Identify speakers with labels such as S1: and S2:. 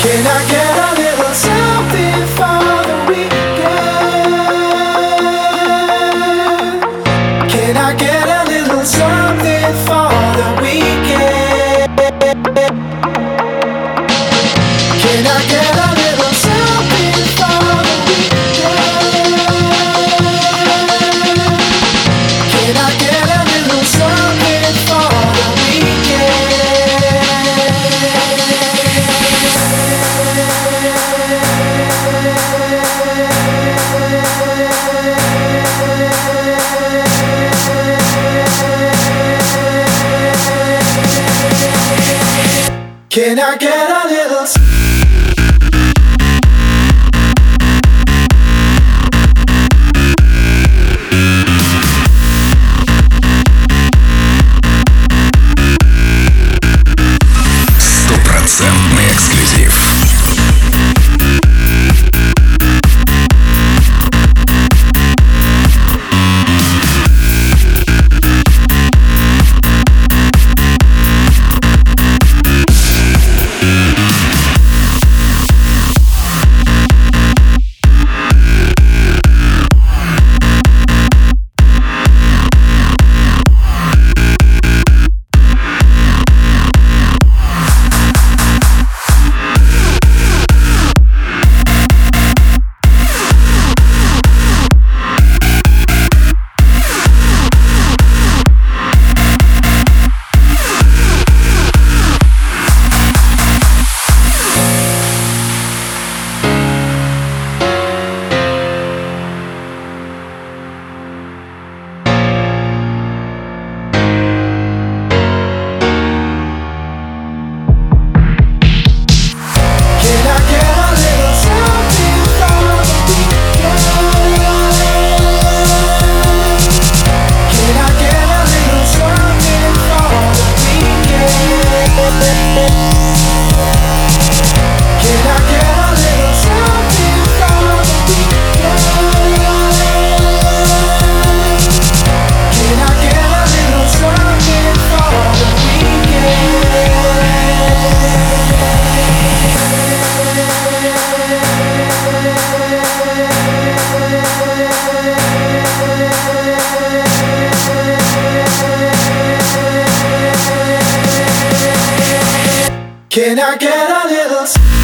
S1: Can I get a little something for the weekend? Can I get a little something for the weekend? Can I get a little something for the weekend? Can I get a little something for the Can I get a little?
S2: Стопроцентный эксклюзив. Can I get a little?